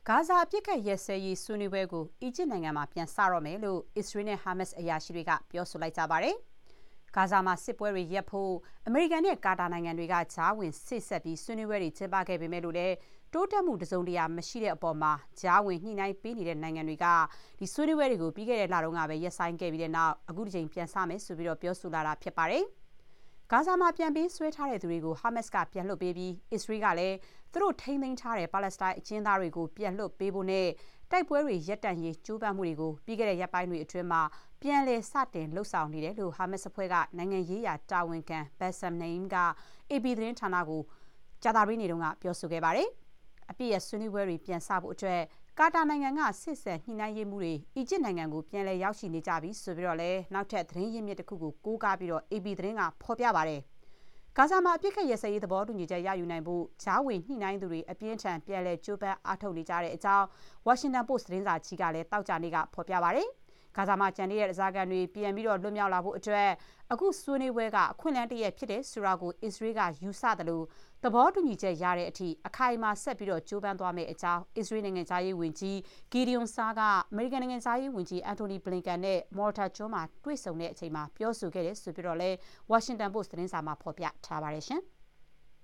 ဂါဇာအပြစ်ခတ်ရက်စဲရေးဆွေးနွေးပွဲကိုအီဂျစ်နိုင်ငံမှာပြန်စတော့မယ်လို့အစ္စရေးနဲ့ဟာမတ်စ်အရာရှိတွေကပြောဆိုလိုက်ကြပါတယ်။ဂါဇာမှာစစ်ပွဲတွေရပ်ဖို့အမေရိကန်နဲ့ကာတာနိုင်ငံတွေကကြားဝင်ဆိတ်ဆက်ပြီးဆွေးနွေးပွဲတွေကျင်းပခဲ့ပေမဲ့လို့လည်းတိုးတက်မှုတစုံတရာမရှိတဲ့အပေါ်မှာကြားဝင်ညှိနှိုင်းပေးနေတဲ့နိုင်ငံတွေကဒီဆွေးနွေးပွဲတွေကိုပြီးခဲ့တဲ့လတုန်းကပဲရပ်ဆိုင်းခဲ့ပြီးတဲ့နောက်အခုတစ်ချိန်ပြန်စမယ်ဆိုပြီးပြောဆိုလာတာဖြစ်ပါတယ်။ဂါဇာမှာပြန်ပေးဆွဲထားတဲ့သူတွေကိုဟာမတ်စ်ကပြန်လွှတ်ပေးပြီးအစ္စရေးကလည်းသူတို့ထိန်းသိမ်းထားတဲ့ပါလက်စတိုင်းအကျဉ်းသားတွေကိုပြန်လွှတ်ပေးဖို့နဲ့တိုက်ပွဲတွေရပ်တန့်ရေးကြိုးပမ်းမှုတွေကိုပြီးခဲ့တဲ့ရက်ပိုင်းတွေအတွင်းမှာပြန်လည်စတင်လှုပ်ဆောင်နေတယ်လို့ဟာမတ်စ်အဖွဲ့ကနိုင်ငံရေးရာတာဝန်ခံ Bassem Naim က AP သတင်းဌာနကိုကြာသပတေးနေ့တုန်းကပြောဆိုခဲ့ပါတယ်။အပြည့်ရဲ့ဆွေးနွေးပွဲတွေပြန်စဖို့အတွက်ကာတာနိုင်ငံကစစ်ဆက်ညှိနှိုင်းရေးမှုတွေအီဂျစ်နိုင်ငံကိုပြန်လည်ရောက်ရှိနေကြပြီဆိုပြီးတော့လည်းနောက်ထပ်သတင်းရင်းမြစ်တစ်ခုကိုကိုးကားပြီးတော့ AP သတင်းကဖော်ပြပါတယ်။ဂါဇာမှာအပြစ်ခတ်ရစရေးသဘောတူညီချက်ရယူနိုင်ဖို့ဂျားဝင်ညှိနှိုင်းသူတွေအပြင်းထန်ပြန်လည်ကြိုးပမ်းအားထုတ်နေကြတဲ့အကြောင်း Washington Post သတင်းစာကြီးကလည်းတောက်ကြနေ့ကဖော်ပြပါတယ်။ဂါဇာမှာကျန်နေတဲ့ဓားစာခံတွေပြန်ပြီးတော့လွတ်မြောက်လာဖို့အတွက်အခုဆွေးနွေးပွဲကအခွင့်အလမ်းတစ်ရပ်ဖြစ်တယ်ဆိုတာကိုအစ္စရေးကယူဆတယ်လို့သဘောတူညီချက်ရတဲ့အထိအခိုင်အမာဆက်ပြီးတော့ကြိုးပမ်းသွားမယ့်အကြောင်းအစ္စရေးနိုင်ငံသားရေးဝန်ကြီး Gideon Saar ကအမေရိကန်နိုင်ငံသားရေးဝန်ကြီး Antony Blinken နဲ့ Malta ကျွန်းမှာတွေ့ဆုံတဲ့အချိန်မှာပြောဆိုခဲ့တယ်ဆိုပြီးတော့လည်း Washington Post သတင်းစာမှာဖော်ပြထားပါတယ်ရှင်။